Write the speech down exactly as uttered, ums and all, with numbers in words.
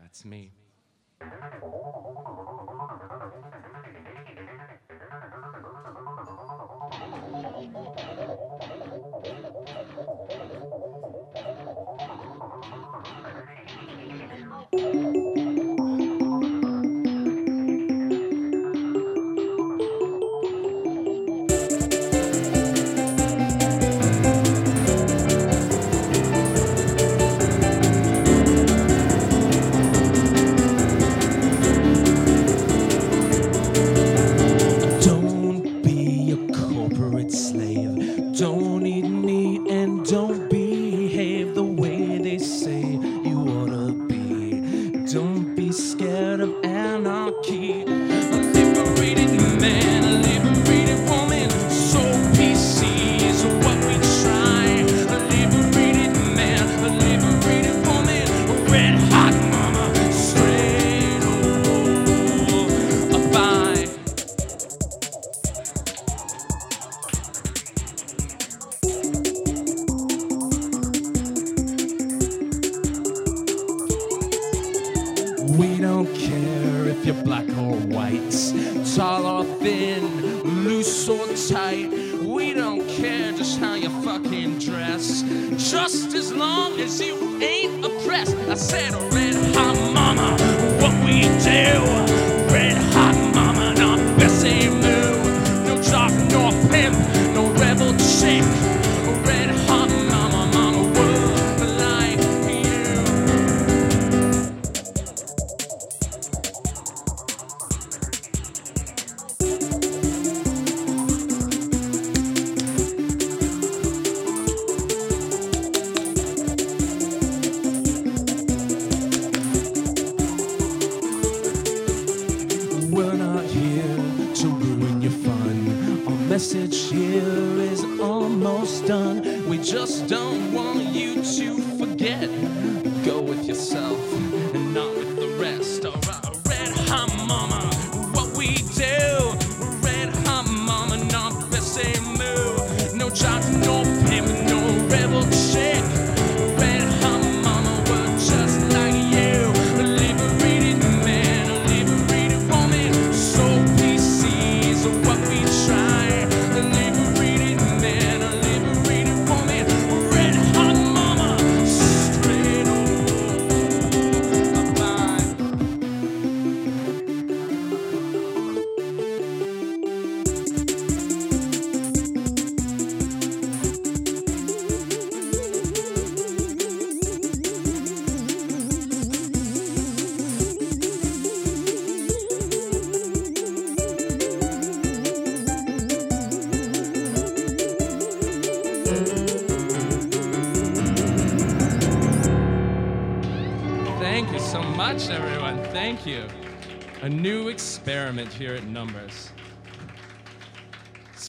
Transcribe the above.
That's me. Don't be a corporate slave. Don't eat meat and don't behave the way they say you ought to be. Don't be scared of anarchy. A liberated man, a liberated woman. So P C is what we try. A liberated man, a liberated woman. A red hot mama, straight oh, a bye. We don't care if you're black or white, tall or thin, loose or tight. We don't care just how you fucking dress, just as long as you ain't oppressed. I said, red hot mama, what we do. Red hot mama, not Bessie Moo. No jock nor pimp, no rebel chick. Red hot mama, mama, world like you. We're not here to ruin your fun. Our message here is almost done. We just don't want you to forget. Go with yourself and not with the rest. All right, red hot mama, what we do. Red hot mama, not Bessie Moo. No jock, no pimp, no rebel chick. Red hot mama, we're just like you. A liberated man, a liberated woman. So P C is what we try. A liberated man, a liberated woman. Red hot mama, straight oh, bye. Thank you so much, everyone. Thank you. A new experiment here at Numbers.